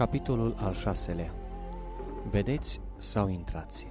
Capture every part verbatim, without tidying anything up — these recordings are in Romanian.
Capitolul al șaselea. Vedeți sau intrați?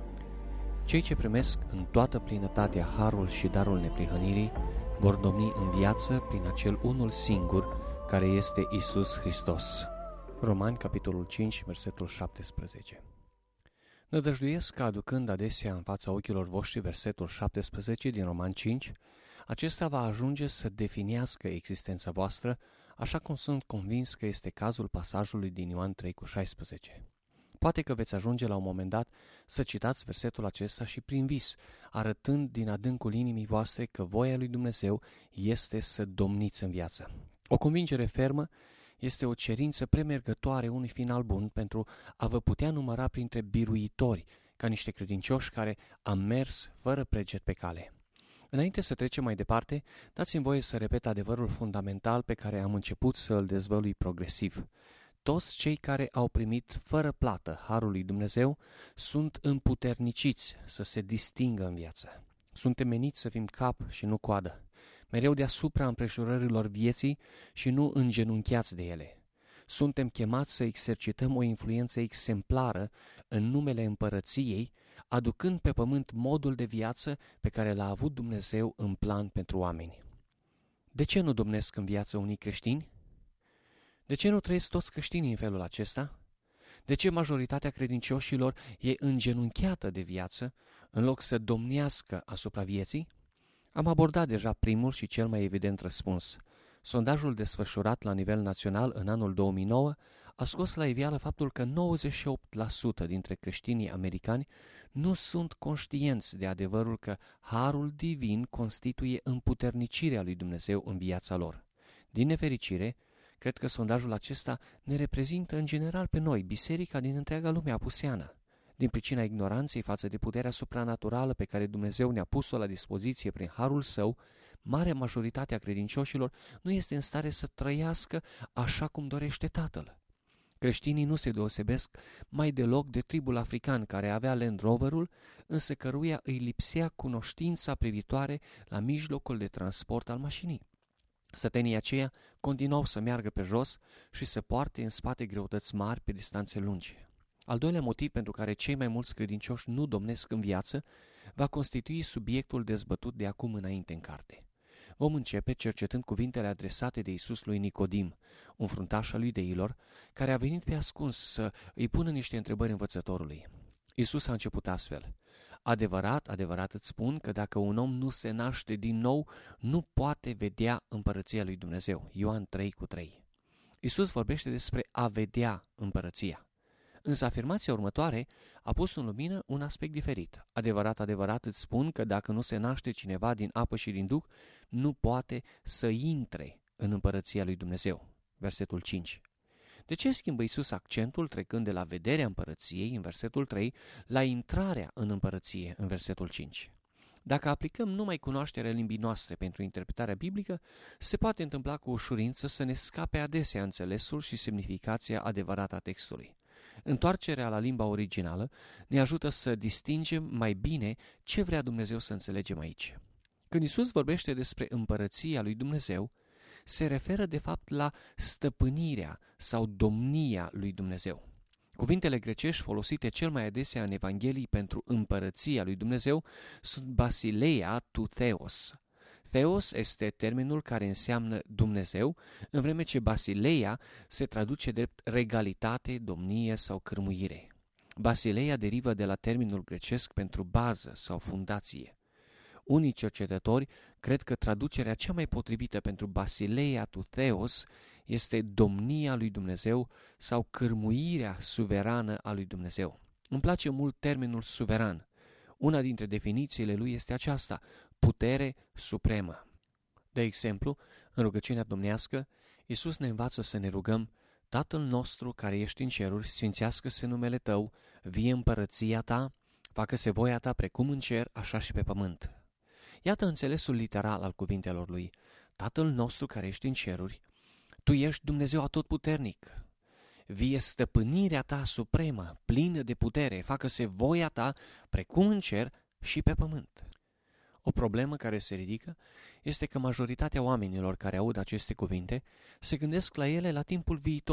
Cei ce primesc în toată plinătatea harul și darul neprihănirii vor domni în viață prin acel unul singur care este Iisus Hristos. Romani, capitolul cinci, versetul șaptesprezece. Nădăjduiesc că aducând adesea în fața ochilor voștri versetul șaptesprezece din Romani cinci, acesta va ajunge să definească existența voastră, așa cum sunt convins că este cazul pasajului din Ioan trei cu șaisprezece. Poate că veți ajunge la un moment dat să citați versetul acesta și prin vis, arătând din adâncul inimii voastre că voia lui Dumnezeu este să domniți în viață. O convingere fermă este o cerință premergătoare unui final bun pentru a vă putea număra printre biruitori, ca niște credincioși care am mers fără preget pe cale. Înainte să trecem mai departe, dați-mi voie să repet adevărul fundamental pe care am început să îl dezvălui progresiv. Toți cei care au primit fără plată harul lui Dumnezeu sunt împuterniciți să se distingă în viață. Suntem meniți să fim cap și nu coadă, mereu deasupra împrejurărilor vieții și nu îngenunchiați de ele. Suntem chemați să exercităm o influență exemplară în numele împărăției, aducând pe pământ modul de viață pe care l-a avut Dumnezeu în plan pentru oameni. De ce nu domnesc în viață unii creștini? De ce nu trăiesc toți creștinii în felul acesta? De ce majoritatea credincioșilor e îngenunchiată de viață în loc să domnească asupra vieții? Am abordat deja primul și cel mai evident răspuns. Sondajul desfășurat la nivel național în anul două mii nouă a scos la iveală faptul că nouăzeci și opt la sută dintre creștinii americani nu sunt conștienți de adevărul că harul divin constituie împuternicirea lui Dumnezeu în viața lor. Din nefericire, cred că sondajul acesta ne reprezintă în general pe noi, biserica din întreaga lume apuseană. Din pricina ignoranței față de puterea supranaturală pe care Dumnezeu ne-a pus-o la dispoziție prin harul său, marea majoritate a credincioșilor nu este în stare să trăiască așa cum dorește Tatăl. Creștinii nu se deosebesc mai deloc de tribul african care avea Land Roverul, însă căruia îi lipsea cunoștința privitoare la mijlocul de transport al mașinii. Sătenii aceia continuau să meargă pe jos și să poarte în spate greutăți mari pe distanțe lungi. Al doilea motiv pentru care cei mai mulți credincioși nu domnesc în viață va constitui subiectul dezbătut de acum înainte în carte. Vom începe cercetând cuvintele adresate de Iisus lui Nicodim, un fruntaș al iudeilor, care a venit pe ascuns să îi pună niște întrebări învățătorului. Iisus a început astfel: Adevărat, adevărat îți spun că dacă un om nu se naște din nou, nu poate vedea împărăția lui Dumnezeu. Ioan trei cu trei. Iisus vorbește despre a vedea împărăția. Însă afirmația următoare a pus în lumină un aspect diferit. Adevărat, adevărat îți spun că dacă nu se naște cineva din apă și din duh, nu poate să intre în împărăția lui Dumnezeu. Versetul cinci. De ce schimbă Iisus accentul trecând de la vederea împărăției în versetul trei la intrarea în împărăție în versetul cinci? Dacă aplicăm numai cunoașterea limbii noastre pentru interpretarea biblică, se poate întâmpla cu ușurință să ne scape adesea înțelesul și semnificația adevărată a textului. Întoarcerea la limba originală ne ajută să distingem mai bine ce vrea Dumnezeu să înțelegem aici. Când Iisus vorbește despre împărăția lui Dumnezeu, se referă de fapt la stăpânirea sau domnia lui Dumnezeu. Cuvintele grecești folosite cel mai adesea în Evanghelii pentru împărăția lui Dumnezeu sunt basileia tu theos. Theos este termenul care înseamnă Dumnezeu, în vreme ce basileia se traduce drept regalitate, domnie sau cârmuire. Basileia derivă de la termenul grecesc pentru bază sau fundație. Unii cercetători cred că traducerea cea mai potrivită pentru basileia tu theos este domnia lui Dumnezeu sau cârmuirea suverană a lui Dumnezeu. Îmi place mult termenul suveran. Una dintre definițiile lui este aceasta: putere supremă. De exemplu, în rugăciunea domnească, Iisus ne învață să ne rugăm: Tatăl nostru care ești în ceruri, sfințească-se numele Tău, vie împărăția Ta, facă-se voia Ta precum în cer, așa și pe pământ. Iată înțelesul literal al cuvintelor lui: Tatăl nostru care ești în ceruri, Tu ești Dumnezeu atotputernic. Vie stăpânirea Ta supremă, plină de putere, facă-se voia Ta precum în cer și pe pământ. O problemă care se ridică este că majoritatea oamenilor care aud aceste cuvinte se gândesc la ele la timpul viitor,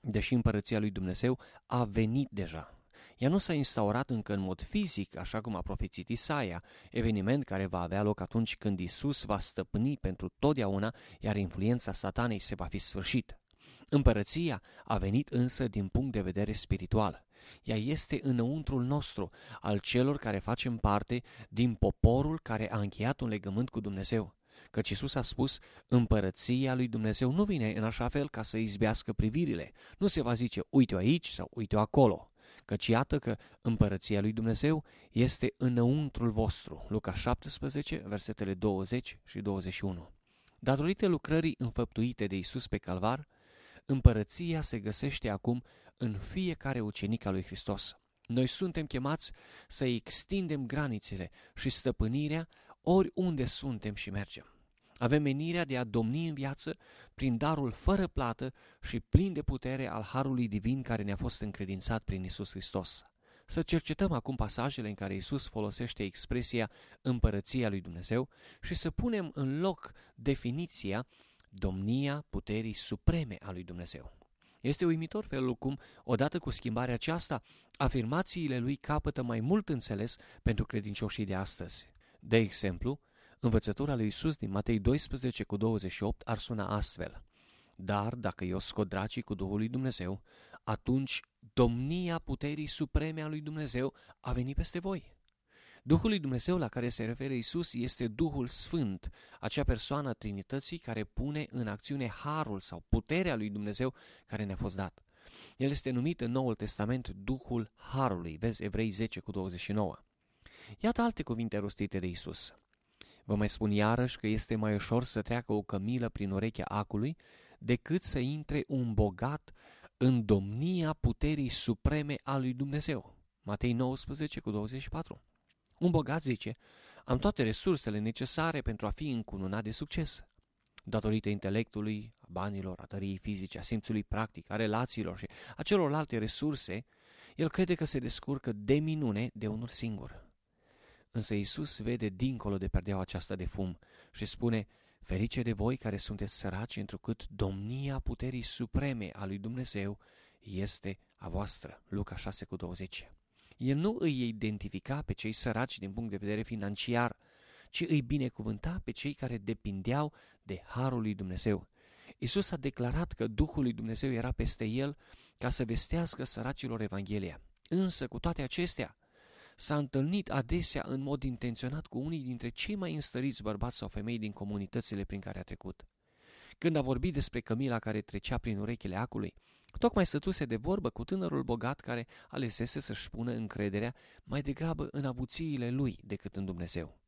deși împărăția lui Dumnezeu a venit deja. Ea nu s-a instaurat încă în mod fizic, așa cum a profețit Isaia, eveniment care va avea loc atunci când Isus va stăpâni pentru totdeauna, iar influența Satanei se va fi sfârșit. Împărăția a venit însă din punct de vedere spiritual. Ea este înăuntrul nostru, al celor care facem parte din poporul care a încheiat un legământ cu Dumnezeu. Căci Iisus a spus, împărăția lui Dumnezeu nu vine în așa fel ca să izbească privirile. Nu se va zice, uite-o aici sau uite-o acolo. Căci iată că împărăția lui Dumnezeu este înăuntrul vostru. Luca șaptesprezece, versetele douăzeci și douăzeci și unu. Datorită lucrării înfăptuite de Iisus pe Calvar, împărăția se găsește acum în fiecare ucenic al lui Hristos. Noi suntem chemați să extindem granițele și stăpânirea oriunde suntem și mergem. Avem menirea de a domni în viață prin darul fără plată și plin de putere al harului divin care ne-a fost încredințat prin Iisus Hristos. Să cercetăm acum pasajele în care Iisus folosește expresia împărăția lui Dumnezeu și să punem în loc definiția domnia puterii supreme a lui Dumnezeu. Este uimitor felul cum, odată cu schimbarea aceasta, afirmațiile lui capătă mai mult înțeles pentru credincioșii de astăzi. De exemplu, învățătura lui Iisus din Matei doisprezece cu douăzeci și opt ar suna astfel: dar dacă eu scot dracii cu Duhul lui Dumnezeu, atunci domnia puterii supreme a lui Dumnezeu a venit peste voi. Duhul lui Dumnezeu la care se referă Iisus este Duhul Sfânt, acea persoană a Trinității care pune în acțiune harul sau puterea lui Dumnezeu care ne-a fost dat. El este numit în Noul Testament Duhul Harului, vezi Evrei zece cu douăzeci și nouă. Iată alte cuvinte rostite de Iisus. Vă mai spun iarăși că este mai ușor să treacă o cămilă prin urechea acului decât să intre un bogat în domnia puterii supreme a lui Dumnezeu. Matei nouăsprezece cu douăzeci și patru. Un bogat zice, am toate resursele necesare pentru a fi încununat de succes. Datorită intelectului, a banilor, a tăriei fizice, a simțului practic, a relațiilor și a celorlalte resurse, el crede că se descurcă de minune de unul singur. Însă Iisus vede dincolo de perdeaua aceasta de fum și spune, ferice de voi care sunteți săraci, întrucât domnia puterii supreme a lui Dumnezeu este a voastră. Luca șase cu douăzeci. El nu îi identifica pe cei săraci din punct de vedere financiar, ci îi binecuvânta pe cei care depindeau de harul lui Dumnezeu. Iisus a declarat că Duhul lui Dumnezeu era peste el ca să vestească săracilor Evanghelia. Însă, cu toate acestea, s-a întâlnit adesea în mod intenționat cu unii dintre cei mai înstăriți bărbați sau femei din comunitățile prin care a trecut. Când a vorbit despre cămila care trecea prin urechile acului, tocmai stătuse de vorbă cu tânărul bogat care alesese să-și pună încrederea mai degrabă în avuțiile lui decât în Dumnezeu.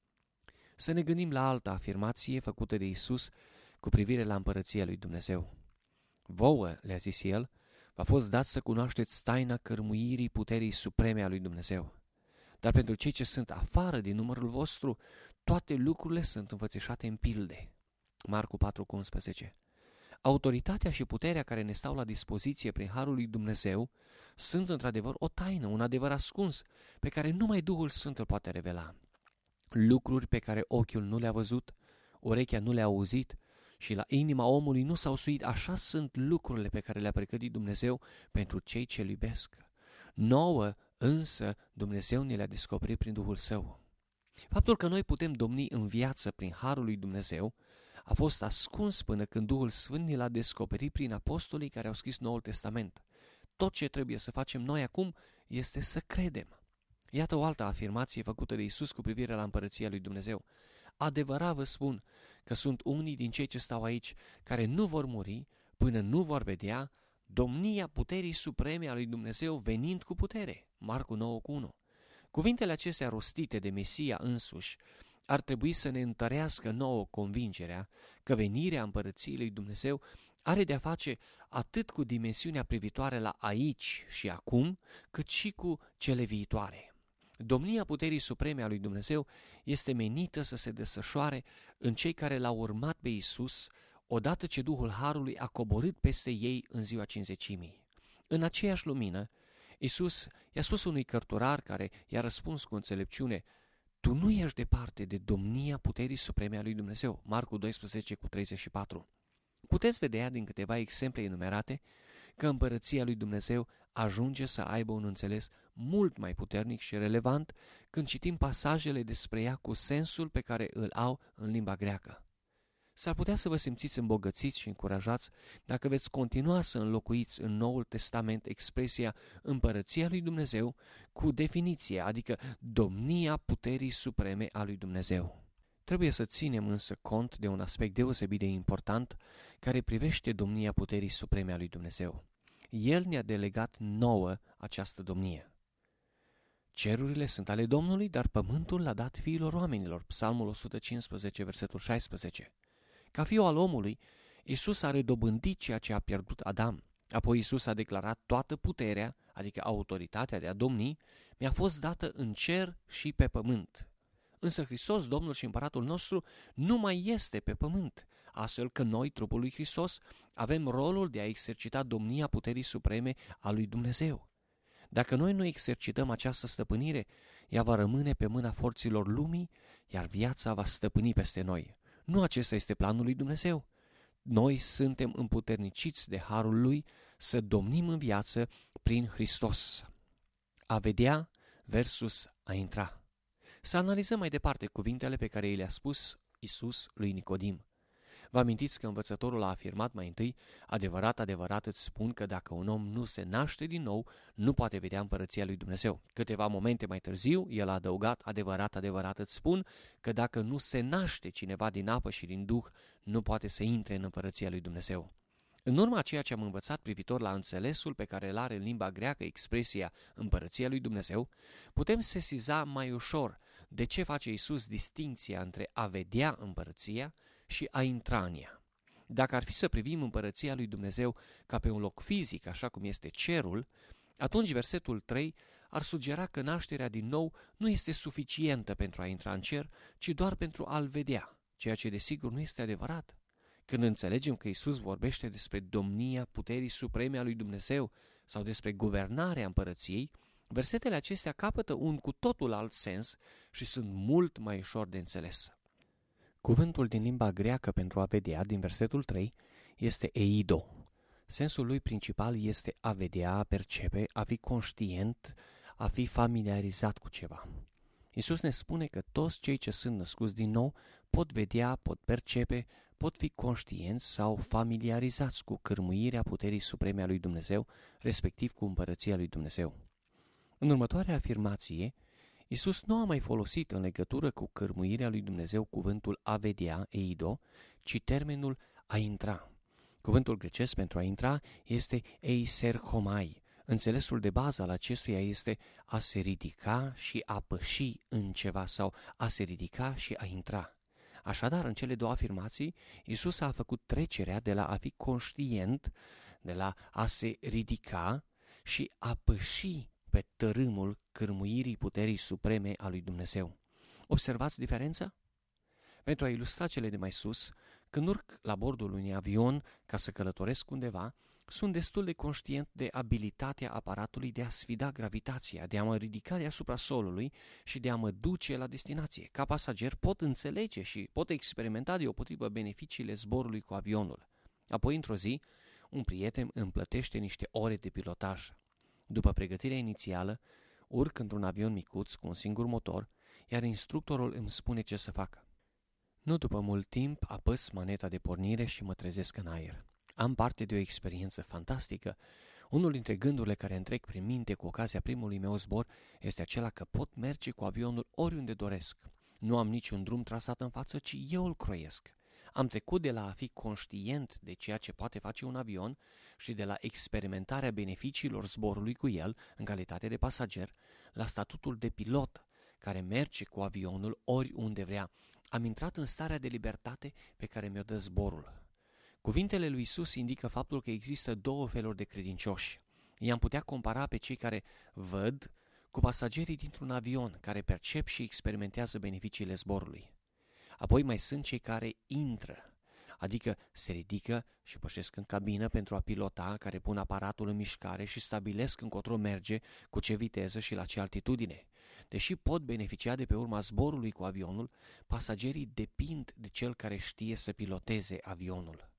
Să ne gândim la alta afirmație făcută de Iisus cu privire la împărăția lui Dumnezeu. Vouă, le-a zis el, v-a fost dat să cunoașteți taina cărmuirii puterii supreme a lui Dumnezeu. Dar pentru cei ce sunt afară din numărul vostru, toate lucrurile sunt înfățișate în pilde. Marcu patru cu unsprezece. Autoritatea și puterea care ne stau la dispoziție prin harul lui Dumnezeu sunt într-adevăr o taină, un adevăr ascuns, pe care numai Duhul Sfânt îl poate revela. Lucruri pe care ochiul nu le-a văzut, urechea nu le-a auzit și la inima omului nu s-au suit, așa sunt lucrurile pe care le-a pregătit Dumnezeu pentru cei ce îl iubesc. Nouă însă Dumnezeu ne le-a descoperit prin Duhul Său. Faptul că noi putem domni în viață prin harul lui Dumnezeu a fost ascuns până când Duhul Sfânt ne l-a descoperit prin apostolii care au scris Noul Testament. Tot ce trebuie să facem noi acum este să credem. Iată o altă afirmație făcută de Iisus cu privire la împărăția lui Dumnezeu. Adevărat vă spun că sunt unii din cei ce stau aici care nu vor muri până nu vor vedea domnia puterii supreme a lui Dumnezeu venind cu putere. Marcu nouă cu unu. Cuvintele acestea rostite de Mesia însuși ar trebui să ne întărească nouă convingerea că venirea împărăției lui Dumnezeu are de-a face atât cu dimensiunea privitoare la aici și acum, cât și cu cele viitoare. Domnia puterii supreme a lui Dumnezeu este menită să se desfășoare în cei care l-au urmat pe Iisus, odată ce Duhul Harului a coborât peste ei în ziua Cincizecimii. În aceeași lumină, Iisus i-a spus unui cărturar care i-a răspuns cu înțelepciune: tu nu ești departe de domnia puterii supreme a lui Dumnezeu. Marcu doisprezece cu treizeci și patru. Puteți vedea din câteva exemple enumerate că împărăția lui Dumnezeu ajunge să aibă un înțeles mult mai puternic și relevant când citim pasajele despre ea cu sensul pe care îl au în limba greacă. S-ar putea să vă simțiți îmbogățiți și încurajați dacă veți continua să înlocuiți în Noul Testament expresia împărăția lui Dumnezeu cu definiția, adică domnia puterii supreme a lui Dumnezeu. Trebuie să ținem însă cont de un aspect deosebit de important care privește domnia puterii supreme a lui Dumnezeu. El ne-a delegat nouă această domnie. Cerurile sunt ale Domnului, dar pământul l-a dat fiilor oamenilor. Psalmul o sută cincisprezece, versetul șaisprezece. Ca fiu al omului, Iisus a redobândit ceea ce a pierdut Adam. Apoi Iisus a declarat: toată puterea, adică autoritatea de a domni, mi-a fost dată în cer și pe pământ. Însă Hristos, Domnul și Împăratul nostru, nu mai este pe pământ, astfel că noi, trupul lui Hristos, avem rolul de a exercita domnia puterii supreme a lui Dumnezeu. Dacă noi nu exercităm această stăpânire, ea va rămâne pe mâna forților lumii, iar viața va stăpâni peste noi. Nu acesta este planul lui Dumnezeu. Noi suntem împuterniciți de harul lui să domnim în viață prin Hristos. A vedea versus a intra. Să analizăm mai departe cuvintele pe care i le-a spus Iisus lui Nicodim. Vă amintiți că învățătorul a afirmat mai întâi: adevărat, adevărat îți spun că dacă un om nu se naște din nou, nu poate vedea împărăția lui Dumnezeu. Câteva momente mai târziu, el a adăugat: adevărat, adevărat îți spun că dacă nu se naște cineva din apă și din duh, nu poate să intre în împărăția lui Dumnezeu. În urma ceea ce am învățat privitor la înțelesul pe care îl are în limba greacă expresia împărăția lui Dumnezeu, putem sesiza mai ușor de ce face Iisus distinția între a vedea împărăția și a intra în ea. Dacă ar fi să privim împărăția lui Dumnezeu ca pe un loc fizic, așa cum este cerul, atunci versetul trei ar sugera că nașterea din nou nu este suficientă pentru a intra în cer, ci doar pentru a-l vedea, ceea ce desigur nu este adevărat. Când înțelegem că Iisus vorbește despre domnia puterii supreme a lui Dumnezeu sau despre guvernarea împărăției, versetele acestea capătă un cu totul alt sens și sunt mult mai ușor de înțeles. Cuvântul din limba greacă pentru a vedea, din versetul trei, este eido. Sensul lui principal este a vedea, a percepe, a fi conștient, a fi familiarizat cu ceva. Iisus ne spune că toți cei ce sunt născuți din nou pot vedea, pot percepe, pot fi conștienți sau familiarizați cu cârmuirea puterii supreme a lui Dumnezeu, respectiv cu împărăția lui Dumnezeu. În următoarea afirmație, Iisus nu a mai folosit în legătură cu cârmuirea lui Dumnezeu cuvântul a vedea, eido, ci termenul a intra. Cuvântul grecesc pentru a intra este eiserchomai. Înțelesul de bază al acestuia este a se ridica și a păși în ceva sau a se ridica și a intra. Așadar, în cele două afirmații, Iisus a făcut trecerea de la a fi conștient, de la a se ridica și a păși pe tărâmul cârmuirii puterii supreme a lui Dumnezeu. Observați diferența? Pentru a ilustra cele de mai sus, când urc la bordul unui avion ca să călătoresc undeva, sunt destul de conștient de abilitatea aparatului de a sfida gravitația, de a mă ridica deasupra solului și de a mă duce la destinație. Ca pasager pot înțelege și pot experimenta deopotrivă beneficiile zborului cu avionul. Apoi, într-o zi, un prieten îmi plătește niște ore de pilotaj. După pregătirea inițială, urc într-un avion micuț cu un singur motor, iar instructorul îmi spune ce să fac. Nu după mult timp apăs maneta de pornire și mă trezesc în aer. Am parte de o experiență fantastică. Unul dintre gândurile care îmi trec prin minte cu ocazia primului meu zbor este acela că pot merge cu avionul oriunde doresc. Nu am niciun drum trasat în față, ci eu îl croiesc. Am trecut de la a fi conștient de ceea ce poate face un avion și de la experimentarea beneficiilor zborului cu el în calitate de pasager la statutul de pilot care merge cu avionul oriunde vrea. Am intrat în starea de libertate pe care mi-o dă zborul. Cuvintele lui Iisus indică faptul că există două feluri de credincioși. I-am putea compara pe cei care văd cu pasagerii dintr-un avion care percep și experimentează beneficiile zborului. Apoi mai sunt cei care intră, adică se ridică și pășesc în cabină pentru a pilota, care pun aparatul în mișcare și stabilesc încotro merge, cu ce viteză și la ce altitudine. Deși pot beneficia de pe urma zborului cu avionul, pasagerii depind de cel care știe să piloteze avionul.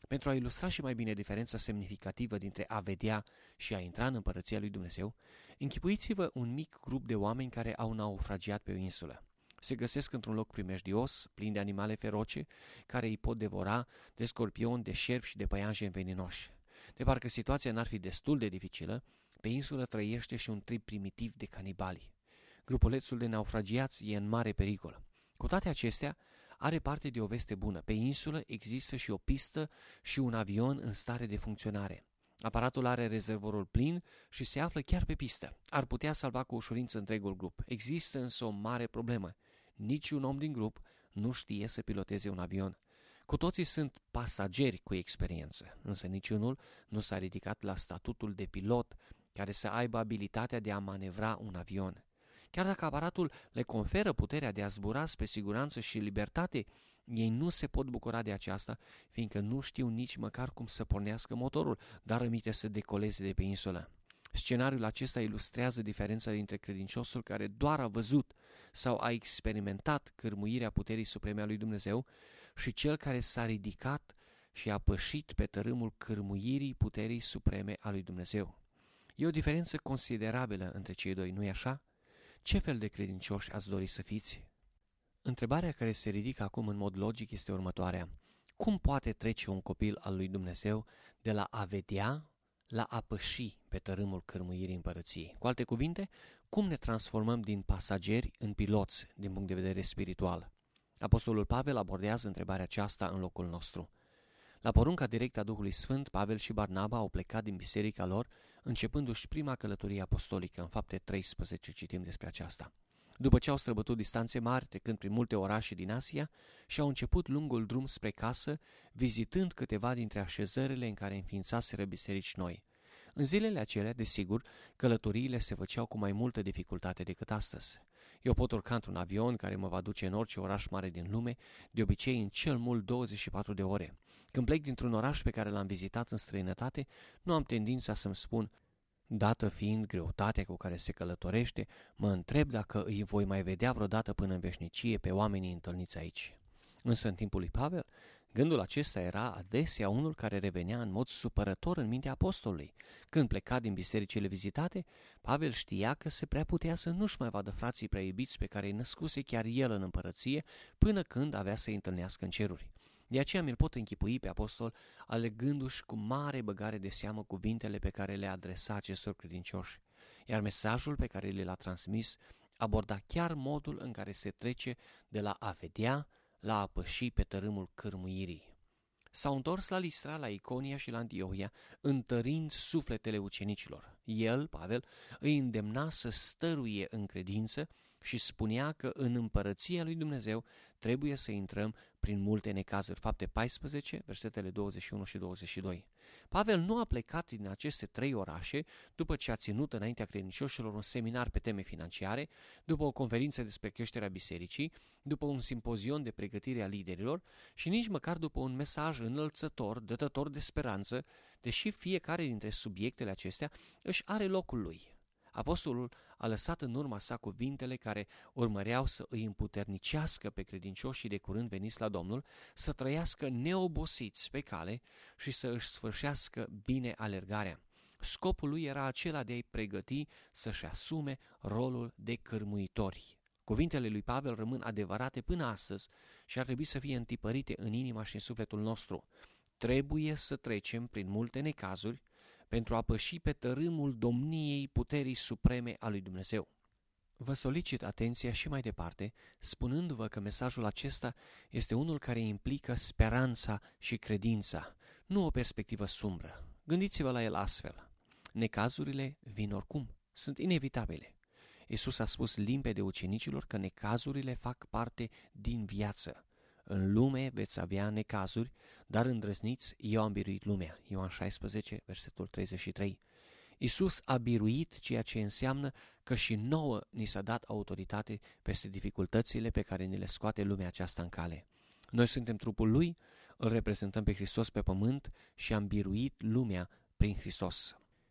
Pentru a ilustra și mai bine diferența semnificativă dintre a vedea și a intra în împărăția lui Dumnezeu, închipuiți-vă un mic grup de oameni care au naufragiat pe o insulă. Se găsesc într-un loc primejdios, plin de animale feroce, care îi pot devora, de scorpioni, de șerpi și de păianjeni veninoși. De parcă situația n-ar fi destul de dificilă, pe insulă trăiește și un trib primitiv de canibali. Grupulețul de naufragiați e în mare pericol. Cu toate acestea, are parte de o veste bună. Pe insulă există și o pistă și un avion în stare de funcționare. Aparatul are rezervorul plin și se află chiar pe pistă. Ar putea salva cu ușurință întregul grup. Există însă o mare problemă. Niciun om din grup nu știe să piloteze un avion. Cu toții sunt pasageri cu experiență, însă niciunul nu s-a ridicat la statutul de pilot care să aibă abilitatea de a manevra un avion. Chiar dacă aparatul le conferă puterea de a zbura spre siguranță și libertate, ei nu se pot bucura de aceasta, fiindcă nu știu nici măcar cum să pornească motorul, dar rămite să decoleze de pe insulă. Scenariul acesta ilustrează diferența dintre credinciosul care doar a văzut sau a experimentat cârmuirea puterii supreme a lui Dumnezeu și cel care s-a ridicat și a pășit pe tărâmul cârmuirii puterii supreme a lui Dumnezeu. E o diferență considerabilă între cei doi, nu-i așa? Ce fel de credincioși ați dori să fiți? Întrebarea care se ridică acum în mod logic este următoarea. Cum poate trece un copil al lui Dumnezeu de la a vedea la a păși pe tărâmul cârmuirii împărăției? Cu alte cuvinte, cum ne transformăm din pasageri în piloți din punct de vedere spiritual? Apostolul Pavel abordează întrebarea aceasta în locul nostru. La porunca directă a Duhului Sfânt, Pavel și Barnaba au plecat din biserica lor, începându-și prima călătorie apostolică. În Fapte treisprezece citim despre aceasta. După ce au străbătut distanțe mari, trecând prin multe orașe din Asia, și-au început lungul drum spre casă, vizitând câteva dintre așezările în care înființaseră biserici noi. În zilele acelea, desigur, călătoriile se făceau cu mai multă dificultate decât astăzi. Eu pot urca într-un avion care mă va duce în orice oraș mare din lume, de obicei în cel mult douăzeci și patru de ore. Când plec dintr-un oraș pe care l-am vizitat în străinătate, nu am tendința să-mi spun, dată fiind greutatea cu care se călătorește, mă întreb dacă îi voi mai vedea vreodată până în veșnicie pe oamenii întâlniți aici. Însă în timpul lui Pavel, gândul acesta era adesea unul care revenea în mod supărător în mintea apostolului. Când pleca din bisericile vizitate, Pavel știa că se prea putea să nu-și mai vadă frații prea iubiți pe care îi născuse chiar el în împărăție, până când avea să-i întâlnească în ceruri. De aceea mi-l pot închipui pe apostol alegându-și cu mare băgare de seamă cuvintele pe care le adresa acestor credincioși. Iar mesajul pe care le l-a transmis aborda chiar modul în care se trece de la a vedea la a păși pe tărâmul cârmuirii. S-au întors la Listra, la Iconia și la Antiohia, întărind sufletele ucenicilor. El, Pavel, îi îndemna să stăruie în credință și spunea că în împărăția lui Dumnezeu trebuie să intrăm prin multe necazuri. Fapte paisprezece, versetele douăzeci și unu și douăzeci și doi. Pavel nu a plecat din aceste trei orașe după ce a ținut înaintea credincioșilor un seminar pe teme financiare, după o conferință despre creșterea bisericii, după un simpozion de pregătire a liderilor și nici măcar după un mesaj înălțător, dătător de speranță, deși fiecare dintre subiectele acestea își are locul lui. Apostolul a lăsat în urma sa cuvintele care urmăreau să îi împuternicească pe credincioșii de curând veniți la Domnul, să trăiască neobosiți pe cale și să își sfârșească bine alergarea. Scopul lui era acela de a-i pregăti să-și asume rolul de cârmuitori. Cuvintele lui Pavel rămân adevărate până astăzi și ar trebui să fie întipărite în inima și în sufletul nostru. Trebuie să trecem prin multe necazuri pentru a păși pe tărâmul domniei puterii supreme a lui Dumnezeu. Vă solicit atenția și mai departe, spunându-vă că mesajul acesta este unul care implică speranța și credința, nu o perspectivă sumbră. Gândiți-vă la el astfel. Necazurile vin oricum, sunt inevitabile. Iisus a spus limpede ucenicilor că necazurile fac parte din viață. În lume veți avea necazuri, dar îndrăzniți, eu am biruit lumea. Ioan șaisprezece, versetul treizeci și trei. Iisus a biruit, ceea ce înseamnă că și nouă ni s-a dat autoritate peste dificultățile pe care ni le scoate lumea aceasta în cale. Noi suntem trupul Lui, îl reprezentăm pe Hristos pe pământ și am biruit lumea prin Hristos.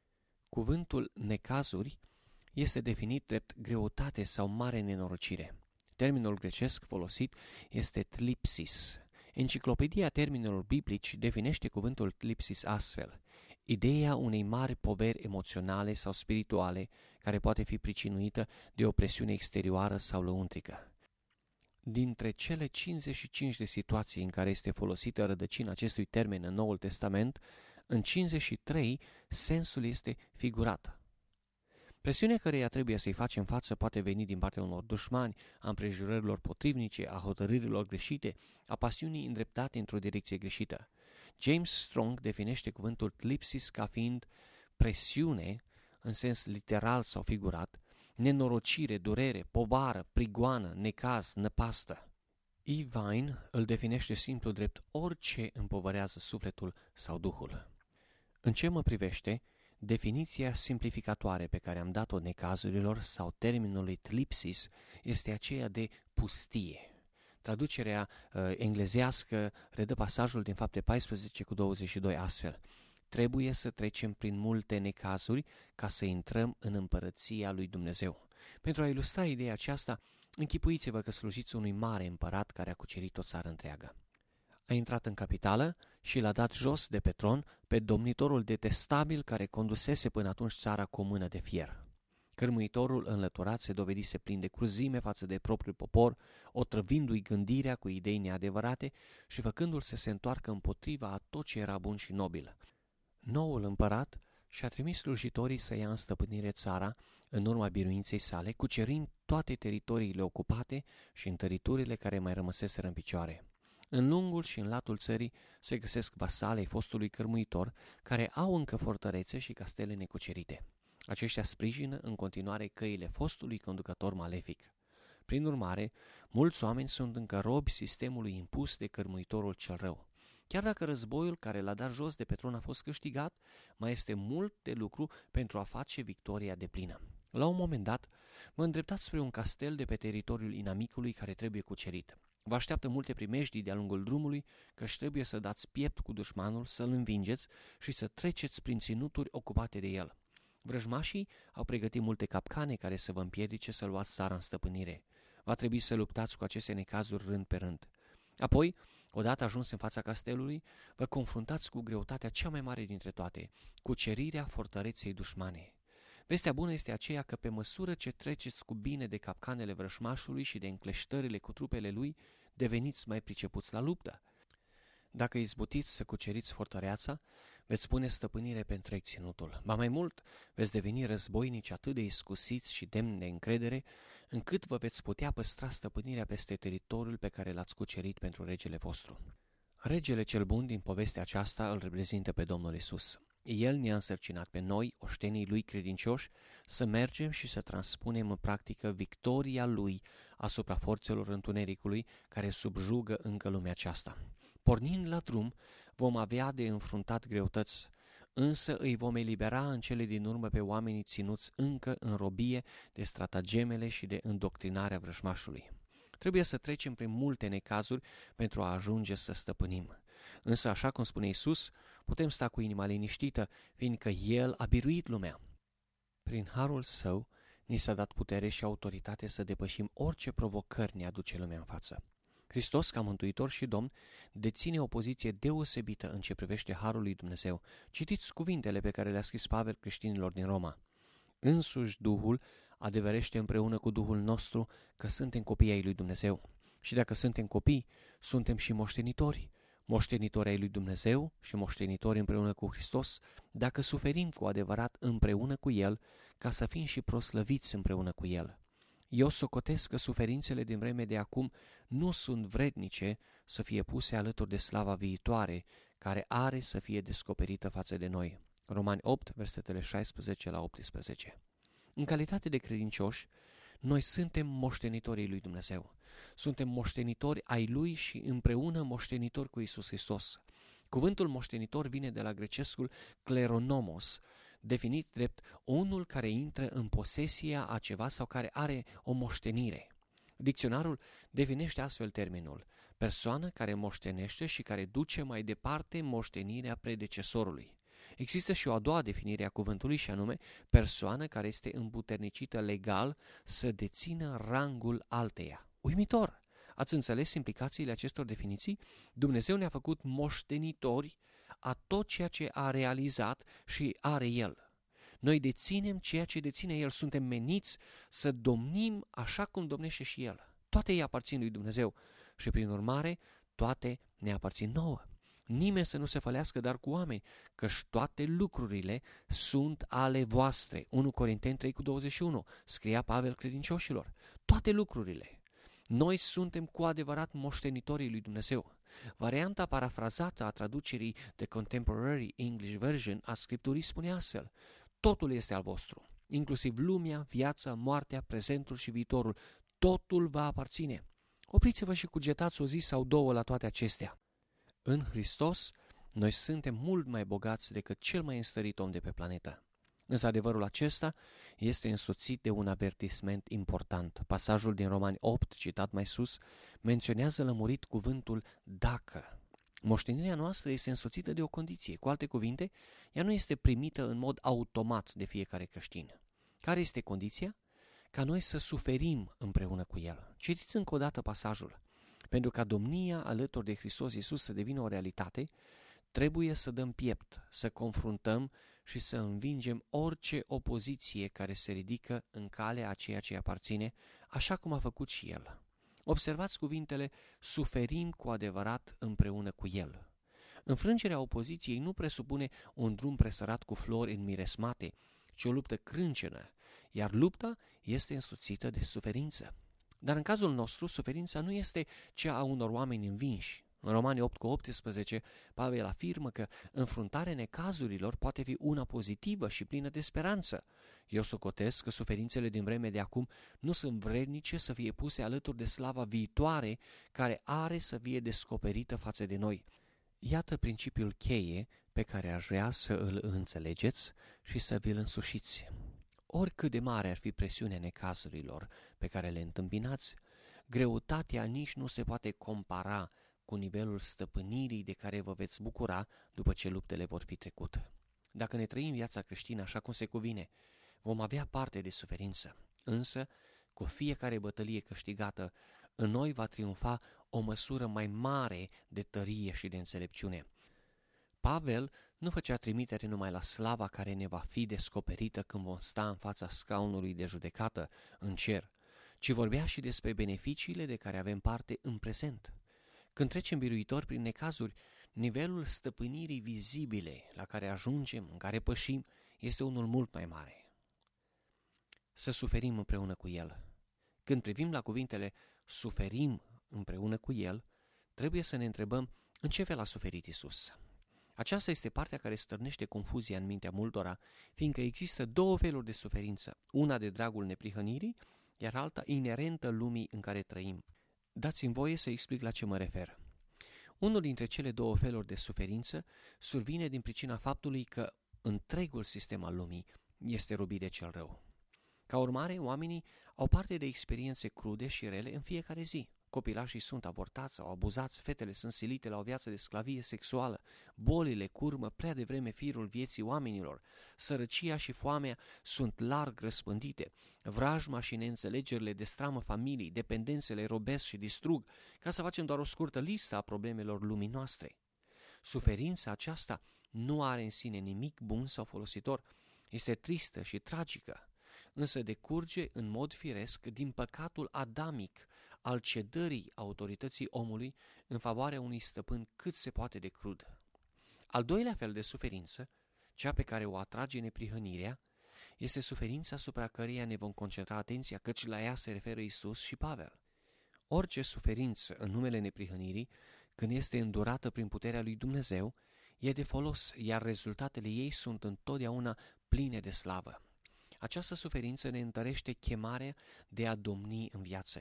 Cuvântul necazuri este definit drept greutate sau mare nenorocire. Termenul grecesc folosit este tlipsis. Enciclopedia Termenilor Biblici definește cuvântul tlipsis astfel: ideea unei mari poveri emoționale sau spirituale care poate fi pricinuită de o presiune exterioară sau lăuntrică. Dintre cele cincizeci și cinci de situații în care este folosită rădăcina acestui termen în Noul Testament, în cincizeci și trei sensul este figurat. Presiunea căreia trebuie să-i facem față poate veni din partea unor dușmani, a împrejurărilor potrivnice, a hotărârilor greșite, a pasiunii îndreptate într-o direcție greșită. James Strong definește cuvântul tlipsis ca fiind presiune, în sens literal sau figurat, nenorocire, durere, povară, prigoană, necaz, năpastă. E. Vine îl definește simplu drept orice împovărează sufletul sau duhul. În ce mă privește, definiția simplificatoare pe care am dat-o necazurilor sau termenului tlipsis este aceea de pustie. Traducerea uh, englezească redă pasajul din Fapte paisprezece cu douăzeci și doi astfel: trebuie să trecem prin multe necazuri ca să intrăm în împărăția lui Dumnezeu. Pentru a ilustra ideea aceasta, închipuiți-vă că slujiți unui mare împărat care a cucerit o țară întreagă. A intrat în capitală și l-a dat jos de pe tron pe domnitorul detestabil care condusese până atunci țara cu o mână de fier. Cărmuitorul înlăturat se dovedise plin de cruzime față de propriul popor, otrăvindu-i gândirea cu idei neadevărate și făcându-l să se întoarcă împotriva a tot ce era bun și nobil. Noul împărat și-a trimis slujitorii să ia în stăpânire țara în urma biruinței sale, cucerind toate teritoriile ocupate și întăriturile care mai rămăseseră în picioare. În lungul și în latul țării se găsesc vasale ai fostului cărmuitor, care au încă fortărețe și castele necucerite. Aceștia sprijină în continuare căile fostului conducător malefic. Prin urmare, mulți oameni sunt încă robi sistemului impus de cărmuitorul cel rău. Chiar dacă războiul care l-a dat jos de pe tron a fost câștigat, mai este mult de lucru pentru a face victoria deplină. La un moment dat, mă îndreptați spre un castel de pe teritoriul inamicului care trebuie cucerit. Vă așteaptă multe primejdii de-a lungul drumului, căci trebuie să dați piept cu dușmanul, să-l învingeți și să treceți prin ținuturi ocupate de el. Vrăjmașii au pregătit multe capcane care să vă împiedice să luați țara în stăpânire. Va trebui să luptați cu aceste necazuri rând pe rând. Apoi, odată ajuns în fața castelului, vă confruntați cu greutatea cea mai mare dintre toate, cucerirea fortăreței dușmane. Vestea bună este aceea că pe măsură ce treceți cu bine de capcanele vrăjmașului și de încleștările cu trupele lui, deveniți mai pricepuți la luptă. Dacă izbutiți să cuceriți fortăreața, veți pune stăpânire pe întreg ținutul. Ba mai mult, veți deveni războinici atât de iscusiți și demni de încredere, încât vă veți putea păstra stăpânirea peste teritoriul pe care l-ați cucerit pentru regele vostru. Regele cel bun din povestea aceasta îl reprezintă pe Domnul Isus. El ne-a însărcinat pe noi, oștenii lui credincioși, să mergem și să transpunem în practică victoria lui asupra forțelor întunericului care subjugă încă lumea aceasta. Pornind la drum, vom avea de înfruntat greutăți, însă îi vom elibera în cele din urmă pe oamenii ținuți încă în robie de stratagemele și de îndoctrinarea vrăjmașului. Trebuie să trecem prin multe necazuri pentru a ajunge să stăpânim. Însă, așa cum spune Iisus, putem sta cu inima liniștită, fiindcă El a biruit lumea. Prin harul Său, ni s-a dat putere și autoritate să depășim orice provocări ne aduce lumea în față. Hristos, ca Mântuitor și Domn, deține o poziție deosebită în ce privește harul lui Dumnezeu. Citiți cuvintele pe care le-a scris Pavel creștinilor din Roma. Însuși Duhul adeverește împreună cu Duhul nostru că suntem copii ai lui Dumnezeu. Și dacă suntem copii, suntem și moștenitori, moștenitori ai lui Dumnezeu și moștenitori împreună cu Hristos, dacă suferim cu adevărat împreună cu El, ca să fim și proslăviți împreună cu El. Eu socotesc că suferințele din vreme de acum nu sunt vrednice să fie puse alături de slava viitoare, care are să fie descoperită față de noi. Romani opt, versetele șaisprezece la optsprezece. În calitate de credincioși, noi suntem moștenitorii lui Dumnezeu. Suntem moștenitori ai Lui și împreună moștenitori cu Iisus Hristos. Cuvântul moștenitor vine de la grecescul kleronomos, definit drept unul care intră în posesia a ceva sau care are o moștenire. Dicționarul definește astfel termenul: persoană care moștenește și care duce mai departe moștenirea predecesorului. Există și o a doua definire a cuvântului și anume persoană care este împuternicită legal să dețină rangul alteia. Uimitor! Ați înțeles implicațiile acestor definiții? Dumnezeu ne-a făcut moștenitori a tot ceea ce a realizat și are El. Noi deținem ceea ce deține El, suntem meniți să domnim așa cum domnește și El. Toate îi aparțin lui Dumnezeu și prin urmare toate ne aparțin nouă. Nimeni să nu se fălească dar cu oameni, căci toate lucrurile sunt ale voastre. unu Corinteni trei cu douăzeci și unu, scria Pavel credincioșilor. Toate lucrurile. Noi suntem cu adevărat moștenitorii lui Dumnezeu. Varianta parafrazată a traducerii The Contemporary English Version a Scripturii spune astfel: totul este al vostru, inclusiv lumea, viața, moartea, prezentul și viitorul. Totul va aparține. Opriți-vă și cugetați o zi sau două la toate acestea. În Hristos, noi suntem mult mai bogați decât cel mai înstărit om de pe planetă. Însă adevărul acesta este însoțit de un avertisment important. Pasajul din Romani opt, citat mai sus, menționează lămurit cuvântul dacă. Moștenirea noastră este însoțită de o condiție. Cu alte cuvinte, ea nu este primită în mod automat de fiecare creștin. Care este condiția? Ca noi să suferim împreună cu El. Citiți încă o dată pasajul. Pentru ca domnia alături de Hristos Iisus să devină o realitate, trebuie să dăm piept, să confruntăm și să învingem orice opoziție care se ridică în calea a ceea ce aparține, așa cum a făcut și El. Observați cuvintele, suferim cu adevărat împreună cu El. Înfrângerea opoziției nu presupune un drum presărat cu flori înmiresmate, ci o luptă crâncenă, iar lupta este însoțită de suferință. Dar în cazul nostru, suferința nu este cea a unor oameni învinși. În Romani opt cu optsprezece, Pavel afirmă că înfruntarea necazurilor poate fi una pozitivă și plină de speranță. Eu socotesc că suferințele din vremea de acum nu sunt vrednice să fie puse alături de slava viitoare care are să fie descoperită față de noi. Iată principiul cheie pe care aș vrea să îl înțelegeți și să vi-l însușiți. Oricât de mare ar fi presiunea necazurilor pe care le întâmpinați, greutatea nici nu se poate compara cu nivelul stăpânirii de care vă veți bucura după ce luptele vor fi trecute. Dacă ne trăim viața creștină așa cum se cuvine, vom avea parte de suferință, însă cu fiecare bătălie câștigată, în noi va triumfa o măsură mai mare de tărie și de înțelepciune. Pavel nu făcea trimitere numai la slava care ne va fi descoperită când vom sta în fața scaunului de judecată în cer, ci vorbea și despre beneficiile de care avem parte în prezent. Când trecem biruitor prin necazuri, nivelul stăpânirii vizibile la care ajungem, în care pășim, este unul mult mai mare. Să suferim împreună cu El. Când privim la cuvintele suferim împreună cu El, trebuie să ne întrebăm în ce fel a suferit Iisus. Aceasta este partea care stârnește confuzia în mintea multora, fiindcă există două feluri de suferință, una de dragul neprihănirii, iar alta inerentă lumii în care trăim. Dați-mi voie să explic la ce mă refer. Unul dintre cele două feluri de suferință survine din pricina faptului că întregul sistem al lumii este robit de cel rău. Ca urmare, oamenii au parte de experiențe crude și rele în fiecare zi. Copilașii sunt avortați sau abuzați, fetele sunt silite la o viață de sclavie sexuală, bolile curmă prea devreme firul vieții oamenilor, sărăcia și foamea sunt larg răspândite, vrajma și neînțelegerile destramă familii, dependențele robesc și distrug, ca să facem doar o scurtă listă a problemelor lumii noastre. Suferința aceasta nu are în sine nimic bun sau folositor, este tristă și tragică, însă decurge în mod firesc din păcatul adamic al cedării autorității omului în favoarea unui stăpân cât se poate de crud. Al doilea fel de suferință, cea pe care o atrage neprihănirea, este suferința asupra căreia ne vom concentra atenția, căci la ea se referă Iisus și Pavel. Orice suferință în numele neprihănirii, când este îndurată prin puterea lui Dumnezeu, e de folos, iar rezultatele ei sunt întotdeauna pline de slavă. Această suferință ne întărește chemarea de a domni în viață.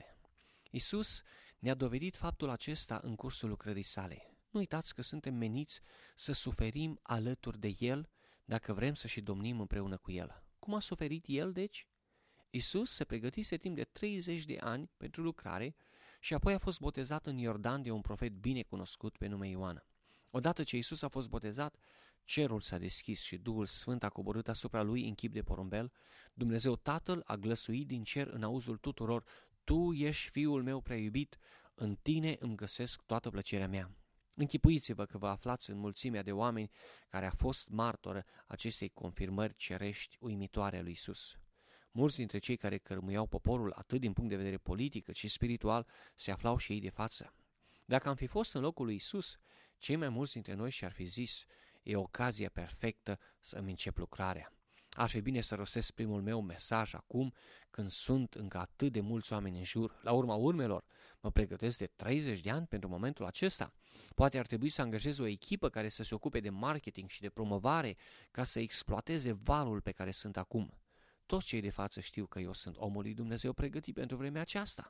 Iisus ne-a dovedit faptul acesta în cursul lucrării sale. Nu uitați că suntem meniți să suferim alături de El dacă vrem să și domnim împreună cu El. Cum a suferit El, deci? Iisus se pregătise timp de treizeci de ani pentru lucrare și apoi a fost botezat în Iordan de un profet bine cunoscut pe nume Ioan. Odată ce Iisus a fost botezat, cerul s-a deschis și Duhul Sfânt a coborât asupra lui în chip de porumbel. Dumnezeu Tatăl a glăsuit din cer în auzul tuturor: Tu ești Fiul meu prea iubit, în tine îmi găsesc toată plăcerea mea. Închipuiți-vă că vă aflați în mulțimea de oameni care a fost martoră acestei confirmări cerești uimitoare a lui Iisus. Mulți dintre cei care cărmuiau poporul, atât din punct de vedere politic cât și spiritual, se aflau și ei de față. Dacă am fi fost în locul lui Iisus, cei mai mulți dintre noi și-ar fi zis, e ocazia perfectă să îmi încep lucrarea. Ar fi bine să rostesc primul meu mesaj acum, când sunt încă atât de mulți oameni în jur. La urma urmelor, mă pregătesc de treizeci de ani pentru momentul acesta. Poate ar trebui să angajez o echipă care să se ocupe de marketing și de promovare, ca să exploateze valul pe care sunt acum. Toți cei de față știu că eu sunt omul lui Dumnezeu pregătit pentru vremea aceasta.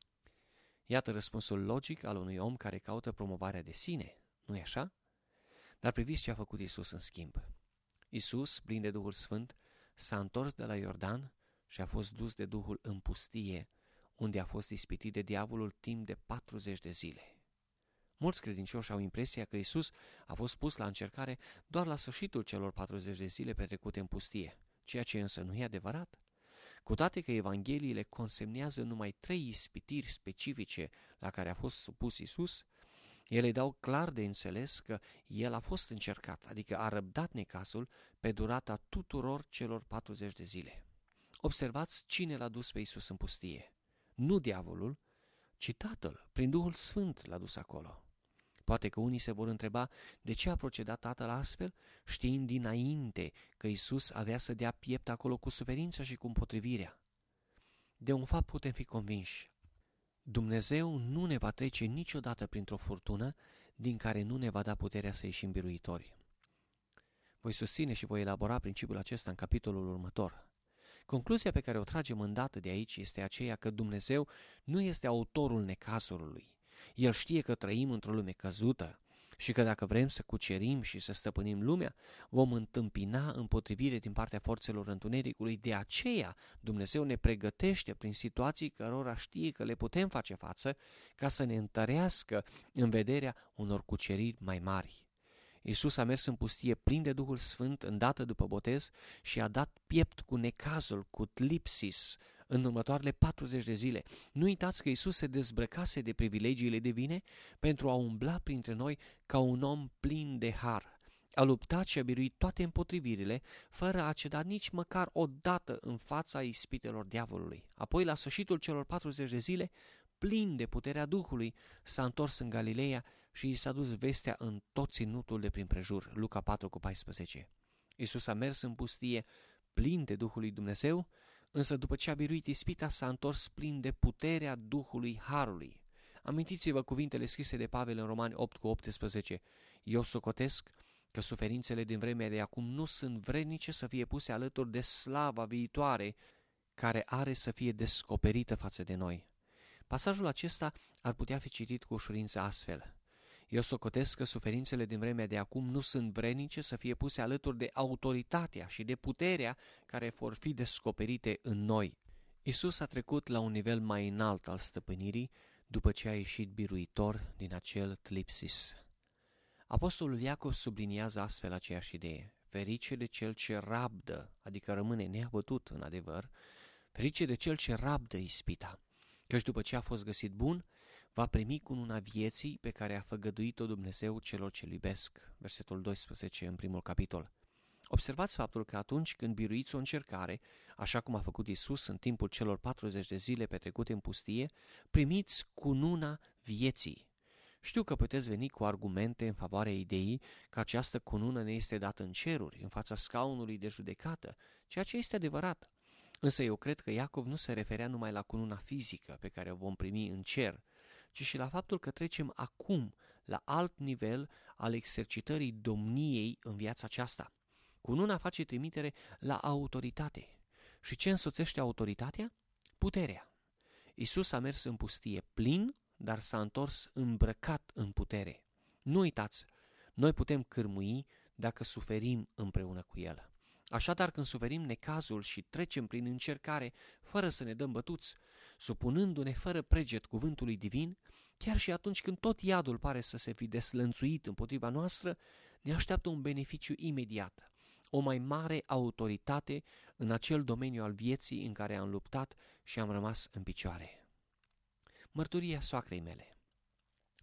Iată răspunsul logic al unui om care caută promovarea de sine, nu-i așa? Dar priviți ce a făcut Iisus în schimb. Iisus, plin de Duhul Sfânt, s-a întors de la Iordan și a fost dus de Duhul în pustie, unde a fost ispitit de diavolul timp de patruzeci de zile. Mulți credincioși au impresia că Iisus a fost pus la încercare doar la sfârșitul celor patruzeci de zile petrecute în pustie, ceea ce însă nu e adevărat. Cu toate că Evangheliile consemnează numai trei ispitiri specifice la care a fost supus Iisus, ele dau clar de înțeles că el a fost încercat, adică a răbdat necazul pe durata tuturor celor patruzeci de zile. Observați cine l-a dus pe Iisus în pustie. Nu diavolul, ci Tatăl, prin Duhul Sfânt l-a dus acolo. Poate că unii se vor întreba de ce a procedat Tatăl astfel, știind dinainte că Iisus avea să dea piept acolo cu suferința și cu împotrivirea. De un fapt putem fi convinși. Dumnezeu nu ne va trece niciodată printr-o furtună din care nu ne va da puterea să ieșim biruitori. Voi susține și voi elabora principiul acesta în capitolul următor. Concluzia pe care o tragem îndată de aici este aceea că Dumnezeu nu este autorul necazului. El știe că trăim într-o lume căzută și că dacă vrem să cucerim și să stăpânim lumea, vom întâmpina împotrivire din partea forțelor întunericului. De aceea Dumnezeu ne pregătește prin situații cărora știe că le putem face față, ca să ne întărească în vederea unor cuceriri mai mari. Iisus a mers în pustie plin de Duhul Sfânt îndată după botez și a dat piept cu necazul, cu tlipsis, în următoarele patruzeci de zile. Nu uitați că Iisus se dezbrăcase de privilegiile divine pentru a umbla printre noi ca un om plin de har. A luptat și a biruit toate împotrivirile, fără a ceda nici măcar o dată în fața ispitelor diavolului. Apoi, la sfârșitul celor patruzeci de zile, plin de puterea Duhului, s-a întors în Galileea și i s-a dus vestea în tot ținutul de prin prejur. Luca patru cu paisprezece. Iisus a mers în pustie plin de Duhul lui Dumnezeu, însă după ce a biruit ispita s-a întors plin de puterea Duhului Harului. Amintiți-vă cuvintele scrise de Pavel în Romani opt cu optsprezece. Eu socotesc că suferințele din vremea de acum nu sunt vrednice să fie puse alături de slava viitoare care are să fie descoperită față de noi. Pasajul acesta ar putea fi citit cu ușurință astfel. Eu socotesc că suferințele din vremea de acum nu sunt vrednice să fie puse alături de autoritatea și de puterea care vor fi descoperite în noi. Iisus a trecut la un nivel mai înalt al stăpânirii după ce a ieșit biruitor din acel tlipsis. Apostolul Iacov subliniază astfel aceeași idee. Ferice de cel ce rabdă, adică rămâne neabătut în adevăr, ferice de cel ce rabdă ispita, căci după ce a fost găsit bun, va primi cununa vieții pe care a făgăduit-o Dumnezeu celor ce-L iubesc. Versetul doisprezece în primul capitol. Observați faptul că atunci când biruiți o încercare, așa cum a făcut Iisus în timpul celor patruzeci de zile petrecute în pustie, primiți cununa vieții. Știu că puteți veni cu argumente în favoarea ideii că această cunună ne este dată în ceruri, în fața scaunului de judecată, ceea ce este adevărat. Însă eu cred că Iacov nu se referea numai la cununa fizică pe care o vom primi în cer, ci și la faptul că trecem acum la alt nivel al exercitării domniei în viața aceasta. Cununa face trimitere la autoritate. Și ce însoțește autoritatea? Puterea. Iisus a mers în pustie plin, dar s-a întors îmbrăcat în putere. Nu uitați, noi putem cârmui dacă suferim împreună cu El. Așadar, când suferim necazul și trecem prin încercare fără să ne dăm bătuți, supunându-ne fără preget cuvântului divin, chiar și atunci când tot iadul pare să se fi deslănțuit împotriva noastră, ne așteaptă un beneficiu imediat, o mai mare autoritate în acel domeniu al vieții în care am luptat și am rămas în picioare. Mărturia soacrei mele.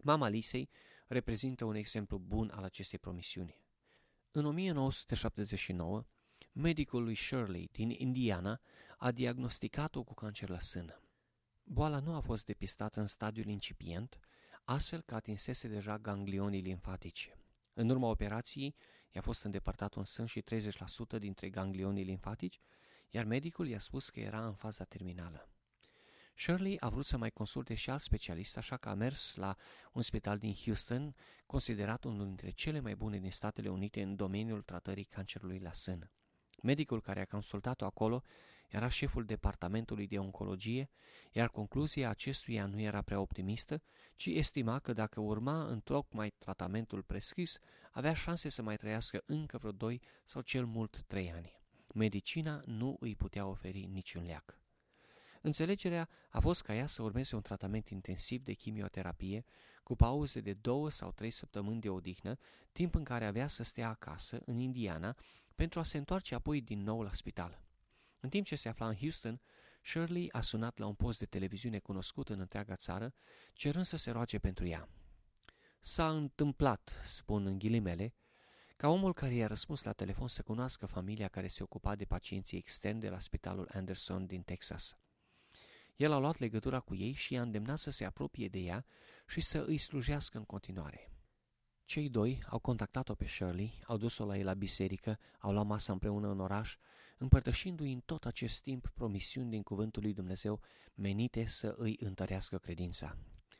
Mama Lisei reprezintă un exemplu bun al acestei promisiuni. În o mie nouă sute șaptezeci și nouă, medicul lui Shirley din Indiana a diagnosticat-o cu cancer la sân. Boala nu a fost depistată în stadiul incipient, astfel că atinsese deja ganglionii limfatici. În urma operației, i-a fost îndepărtat un sân și treizeci la sută dintre ganglionii limfatici, iar medicul i-a spus că era în faza terminală. Shirley a vrut să mai consulte și alt specialist, așa că a mers la un spital din Houston, considerat unul dintre cele mai bune din Statele Unite în domeniul tratării cancerului la sân. Medicul care a consultat-o acolo era șeful departamentului de oncologie, iar concluzia acestuia nu era prea optimistă, ci estima că dacă urma întocmai tratamentul prescris, avea șanse să mai trăiască încă vreo doi sau cel mult trei ani. Medicina nu îi putea oferi niciun leac. Înțelegerea a fost ca ea să urmeze un tratament intensiv de chimioterapie, cu pauze de două sau trei săptămâni de odihnă, timp în care avea să stea acasă, în Indiana, pentru a se întoarce apoi din nou la spital. În timp ce se afla în Houston, Shirley a sunat la un post de televiziune cunoscut în întreaga țară, cerând să se roage pentru ea. S-a întâmplat, spun în ghilimele, ca omul care i-a răspuns la telefon să cunoască familia care se ocupa de pacienții externi de la spitalul Anderson din Texas. El a luat legătura cu ei și i-a îndemnat să se apropie de ea și să îi slujească în continuare. Cei doi au contactat-o pe Shirley, au dus-o la ei la biserică, au luat masa împreună în oraș, împărtășindu-i în tot acest timp promisiuni din cuvântul lui Dumnezeu menite să îi întărească credința.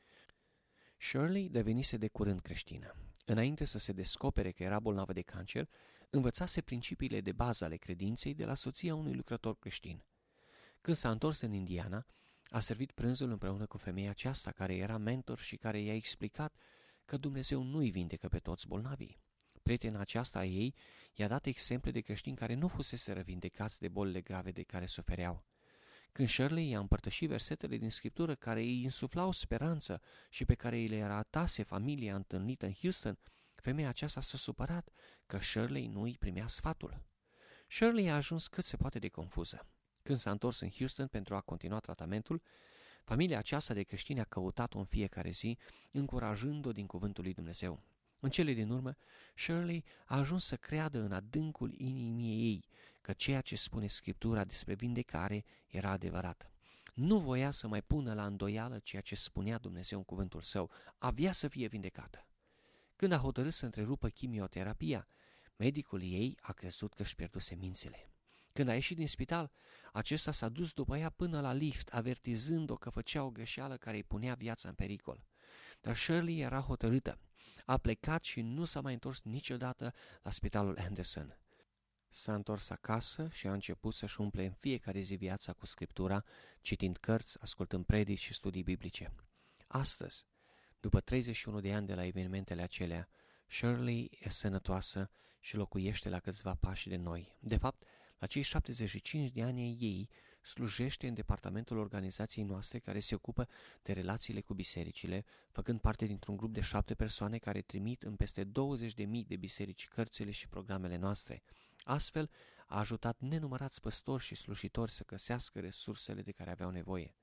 Shirley devenise de curând creștină. Înainte să se descopere că era bolnavă de cancer, învățase principiile de bază ale credinței de la soția unui lucrător creștin. Când s-a întors în Indiana, a servit prânzul împreună cu femeia aceasta care era mentor și care i-a explicat că Dumnezeu nu-i vindecă pe toți bolnavii. Prietena aceasta a ei i-a dat exemple de creștini care nu fuseseră vindecați de bolile grave de care sufereau. Când Shirley i-a împărtășit versetele din Scriptură care îi insuflau speranță și pe care îi le arătase familia întâlnită în Houston, femeia aceasta s-a supărat că Shirley nu îi primea sfatul. Shirley a ajuns cât se poate de confuză. Când s-a întors în Houston pentru a continua tratamentul, familia aceasta de creștini a căutat-o în fiecare zi, încurajând-o din cuvântul lui Dumnezeu. În cele din urmă, Shirley a ajuns să creadă în adâncul inimii ei că ceea ce spune Scriptura despre vindecare era adevărat. Nu voia să mai pună la îndoială ceea ce spunea Dumnezeu în cuvântul său, avea să fie vindecată. Când a hotărât să întrerupă chimioterapia, medicul ei a crezut că își pierduse mințile. Când a ieșit din spital, acesta s-a dus după ea până la lift, avertizând-o că făcea o greșeală care îi punea viața în pericol. Dar Shirley era hotărâtă. A plecat și nu s-a mai întors niciodată la spitalul Anderson. S-a întors acasă și a început să-și umple în fiecare zi viața cu Scriptura, citind cărți, ascultând predici și studii biblice. Astăzi, după treizeci și unu de ani de la evenimentele acelea, Shirley e sănătoasă și locuiește la câțiva pași de noi. De fapt, la cei șaptezeci și cinci de ani ei slujește în departamentul organizației noastre care se ocupă de relațiile cu bisericile, făcând parte dintr-un grup de șapte persoane care trimit în peste douăzeci de mii de biserici cărțile și programele noastre. Astfel, a ajutat nenumărați păstori și slujitori să găsească resursele de care aveau nevoie.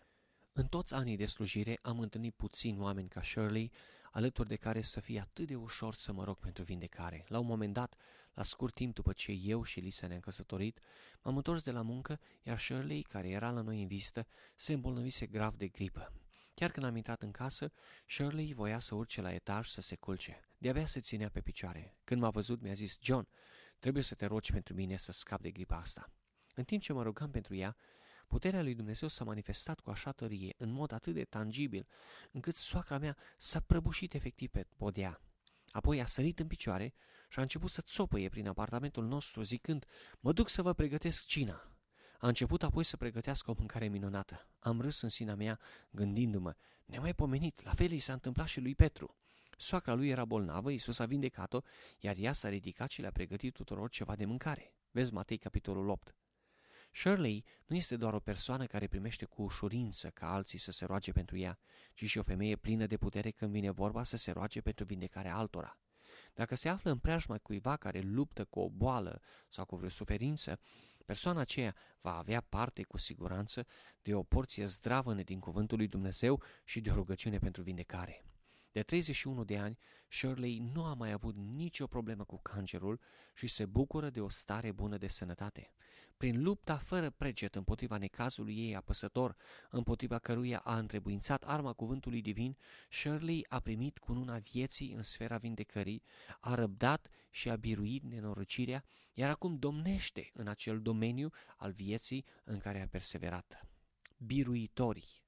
În toți anii de slujire am întâlnit puțini oameni ca Shirley, alături de care să fie atât de ușor să mă rog pentru vindecare. La un moment dat, la scurt timp după ce eu și Lisa ne-am căsătorit, m-am întors de la muncă, iar Shirley, care era la noi în vizită, se îmbolnăvise grav de gripă. Chiar când am intrat în casă, Shirley voia să urce la etaj să se culce. De-abia se ținea pe picioare. Când m-a văzut, mi-a zis: John, trebuie să te rogi pentru mine să scap de gripa asta. În timp ce mă rugam pentru ea, puterea lui Dumnezeu s-a manifestat cu așa tărie, în mod atât de tangibil, încât soacra mea s-a prăbușit efectiv pe podea. Apoi a sărit în picioare și a început să țopăie prin apartamentul nostru, zicând: mă duc să vă pregătesc cina. A început apoi să pregătească o mâncare minunată. Am râs în sinea mea, gândindu-mă: nemaipomenit, la fel i s-a întâmplat și lui Petru. Soacra lui era bolnavă, Iisus a vindecat-o, iar ea s-a ridicat și le-a pregătit tuturor ceva de mâncare. Vezi Matei, capitolul opt. Shirley nu este doar o persoană care primește cu ușurință ca alții să se roage pentru ea, ci și o femeie plină de putere când vine vorba să se roage pentru vindecarea altora. Dacă se află în preajma cuiva care luptă cu o boală sau cu vreo suferință, persoana aceea va avea parte cu siguranță de o porție zdravănă din cuvântul lui Dumnezeu și de o rugăciune pentru vindecare. De treizeci și unu de ani, Shirley nu a mai avut nicio problemă cu cancerul și se bucură de o stare bună de sănătate. Prin lupta fără preget împotriva necazului ei apăsător, împotriva căruia a întrebuințat arma cuvântului divin, Shirley a primit cununa vieții în sfera vindecării, a răbdat și a biruit nenorocirea, iar acum domnește în acel domeniu al vieții în care a perseverat. Biruitorii.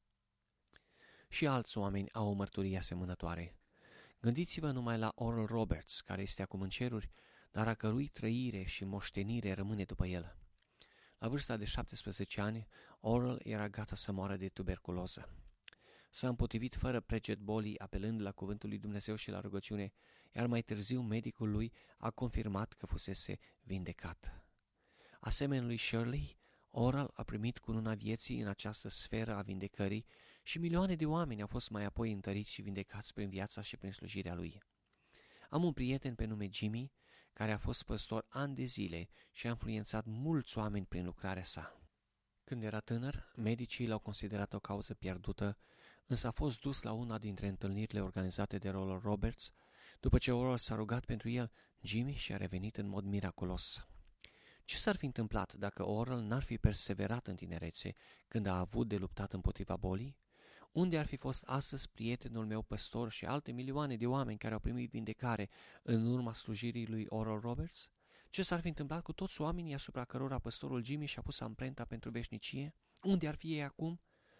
Și alți oameni au o mărturie asemănătoare. Gândiți-vă numai la Oral Roberts, care este acum în ceruri, dar a cărui trăire și moștenire rămâne după el. La vârsta de șaptesprezece ani, Oral era gata să moară de tuberculoză. S-a împotrivit fără preget bolii, apelând la cuvântul lui Dumnezeu și la rugăciune, iar mai târziu medicul lui a confirmat că fusese vindecat. Asemenea lui Shirley, Oral a primit cununa vieții în această sferă a vindecării și milioane de oameni au fost mai apoi întăriți și vindecați prin viața și prin slujirea lui. Am un prieten pe nume Jimmy, care a fost păstor ani de zile și a influențat mulți oameni prin lucrarea sa. Când era tânăr, medicii l-au considerat o cauză pierdută, însă a fost dus la una dintre întâlnirile organizate de Oral Roberts. După ce Oral s-a rugat pentru el, Jimmy și-a revenit în mod miraculos. Ce s-ar fi întâmplat dacă Oral n-ar fi perseverat în tinerețe când a avut de luptat împotriva bolii? Unde ar fi fost astăzi prietenul meu păstor și alte milioane de oameni care au primit vindecare în urma slujirii lui Oral Roberts? Ce s-ar fi întâmplat cu toți oamenii asupra cărora păstorul Jimmy și-a pus amprenta pentru veșnicie? Unde ar fi ei acum?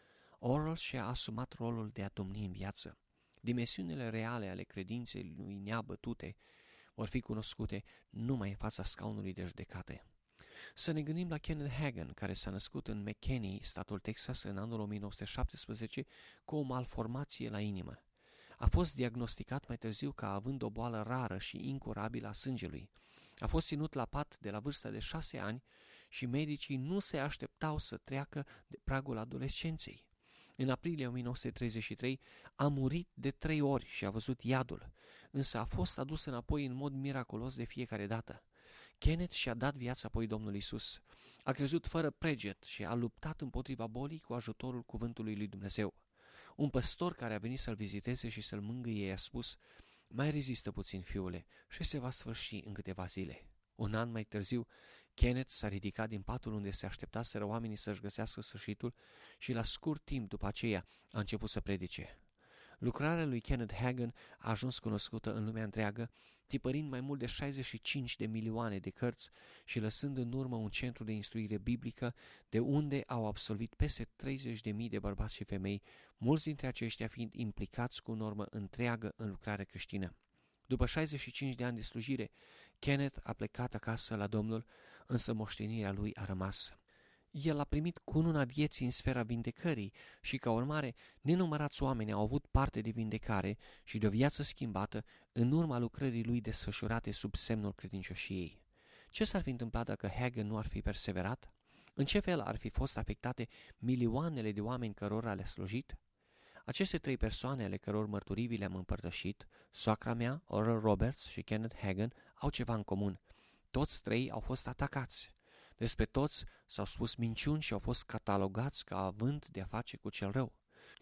Oral și-a asumat rolul de a domni în viață. Dimensiunile reale ale credinței lui neabătute vor fi cunoscute numai în fața scaunului de judecate. Să ne gândim la Kenneth Hagin, care s-a născut în McKinney, statul Texas, în anul o mie nouă sute șaptesprezece, cu o malformație la inimă. A fost diagnosticat mai târziu ca având o boală rară și incurabilă a sângelui. A fost ținut la pat de la vârsta de șase ani și medicii nu se așteptau să treacă de pragul adolescenței. În aprilie o mie nouă sute treizeci și trei a murit de trei ori și a văzut iadul, însă a fost adus înapoi în mod miraculos de fiecare dată. Kenneth și-a dat viața apoi Domnului Iisus. A crezut fără preget și a luptat împotriva bolii cu ajutorul cuvântului lui Dumnezeu. Un păstor care a venit să-l viziteze și să-l mângâie i-a spus: "Mai rezistă puțin, fiule, și se va sfârși în câteva zile." Un an mai târziu, Kenneth s-a ridicat din patul unde se așteptaseră oamenii să-și găsească sfârșitul și la scurt timp după aceea a început să predice. Lucrarea lui Kenneth Hagin a ajuns cunoscută în lumea întreagă, tipărind mai mult de șaizeci și cinci de milioane de cărți și lăsând în urmă un centru de instruire biblică, de unde au absolvit peste treizeci de mii de bărbați și femei, mulți dintre aceștia fiind implicați cu normă întreagă în lucrarea creștină. După șaizeci și cinci de ani de slujire, Kenneth a plecat acasă la Domnul, însă moștenirea lui a rămas. El a primit cununa vieții în sfera vindecării și, ca urmare, nenumărați oameni au avut parte de vindecare și de o viață schimbată în urma lucrării lui desfășurate sub semnul credincioșiei. Ce s-ar fi întâmplat dacă Hagin nu ar fi perseverat? În ce fel ar fi fost afectate milioanele de oameni cărora le-a slujit? Aceste trei persoane ale căror mărturii vi le-am împărtășit, soacra mea, Oral Roberts și Kenneth Hagin, au ceva în comun. Toți trei au fost atacați. Despre toți s-au spus minciuni și au fost catalogați ca având de-a face cu cel rău.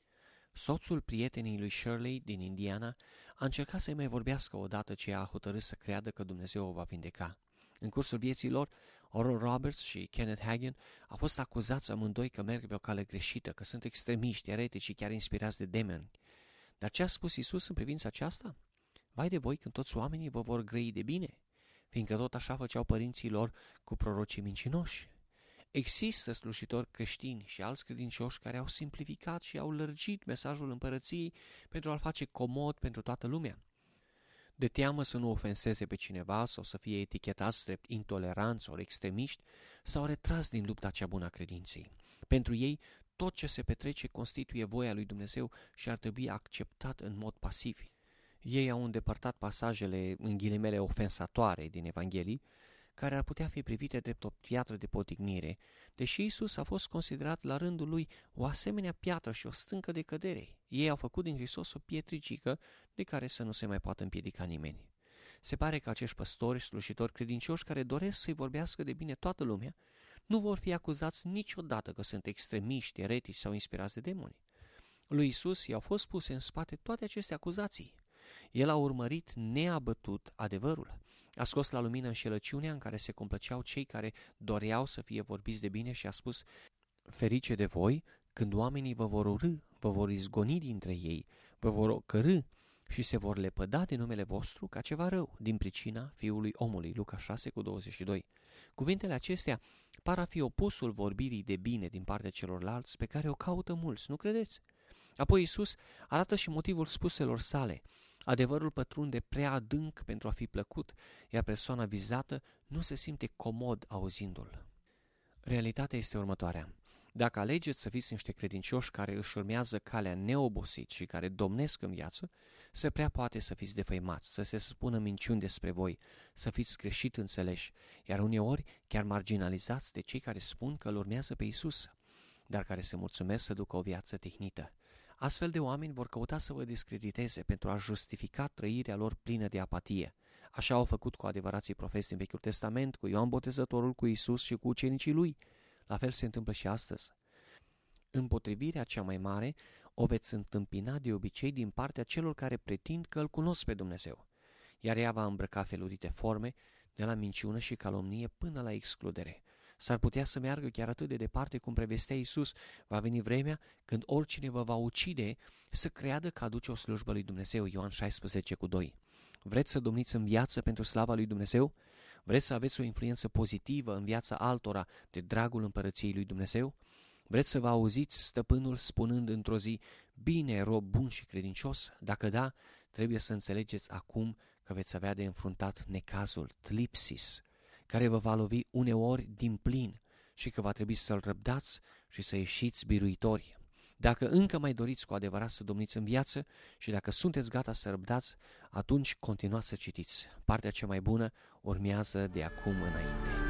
Soțul prietenii lui Shirley din Indiana a încercat să-i mai vorbească odată ce a hotărât să creadă că Dumnezeu o va vindeca. În cursul vieții lor, Oral Roberts și Kenneth Hagin au fost acuzați amândoi că merg pe o cale greșită, că sunt extremiști, eretici și chiar inspirați de demoni. Dar ce a spus Iisus în privința aceasta? Vai de voi când toți oamenii vă vor grăi de bine, fiindcă tot așa făceau părinții lor cu prorocii mincinoși. Există slujitori creștini și alți credincioși care au simplificat și au lărgit mesajul împărăției pentru a-l face comod pentru toată lumea. De teamă să nu ofenseze pe cineva sau să fie etichetați drept intoleranți sau extremiști, s-au retras din lupta cea bună a credinței. Pentru ei, tot ce se petrece constituie voia lui Dumnezeu și ar trebui acceptat în mod pasiv. Ei au îndepărtat pasajele, în ghilimele, ofensatoare din Evanghelii, care ar putea fi privite drept o piatră de potignire, deși Iisus a fost considerat la rândul lui o asemenea piatră și o stâncă de cădere. Ei au făcut din Hristos o pietricică de care să nu se mai poată împiedica nimeni. Se pare că acești păstori, slujitori credincioși care doresc să-i vorbească de bine toată lumea, nu vor fi acuzați niciodată că sunt extremiști, eretici sau inspirați de demoni. Lui Isus i-au fost puse în spate toate aceste acuzații. El a urmărit neabătut adevărul. A scos la lumină înșelăciunea în care se complăceau cei care doreau să fie vorbiți de bine și a spus: ferice de voi când oamenii vă vor urâ, vă vor izgoni dintre ei, vă vor ocărî și se vor lepăda de numele vostru ca ceva rău, din pricina Fiului Omului. Luca șase cu douăzeci și doi. Cuvintele acestea par a fi opusul vorbirii de bine din partea celorlalți pe care o caută mulți, nu credeți? Apoi Iisus arată și motivul spuselor sale. Adevărul pătrunde prea adânc pentru a fi plăcut, iar persoana vizată nu se simte comod auzindu-l. Realitatea este următoarea. Dacă alegeți să fiți niște credincioși care își urmează calea neobosit și care domnesc în viață, se prea poate să fiți defăimați, să se spună minciuni despre voi, să fiți greșit înțeleși, iar uneori chiar marginalizați de cei care spun că îl urmează pe Iisus, dar care se mulțumesc să ducă o viață tehnită. Astfel de oameni vor căuta să vă discrediteze pentru a justifica trăirea lor plină de apatie. Așa au făcut cu adevărații profeți din Vechiul Testament, cu Ioan Botezătorul, cu Iisus și cu ucenicii lui. La fel se întâmplă și astăzi. Împotrivirea cea mai mare o veți întâmpina de obicei din partea celor care pretind că îl cunosc pe Dumnezeu, iar ea va îmbrăca felurite forme, de la minciună și calomnie până la excludere. S-ar putea să meargă chiar atât de departe cum prevestea Iisus. Va veni vremea când oricine vă va ucide să creadă că aduce o slujbă lui Dumnezeu. Ioan șaisprezece cu doi. Vreți să domniți în viață pentru slava lui Dumnezeu? Vreți să aveți o influență pozitivă în viața altora de dragul împărăției lui Dumnezeu? Vreți să vă auziți stăpânul spunând într-o zi: bine, rob bun și credincios? Dacă da, trebuie să înțelegeți acum că veți avea de înfruntat necazul, tlipsis, care vă va lovi uneori din plin și că va trebui să-l răbdați și să ieșiți biruitori. Dacă încă mai doriți cu adevărat să domniți în viață și dacă sunteți gata să răbdați, atunci continuați să citiți. Partea cea mai bună urmează de acum înainte.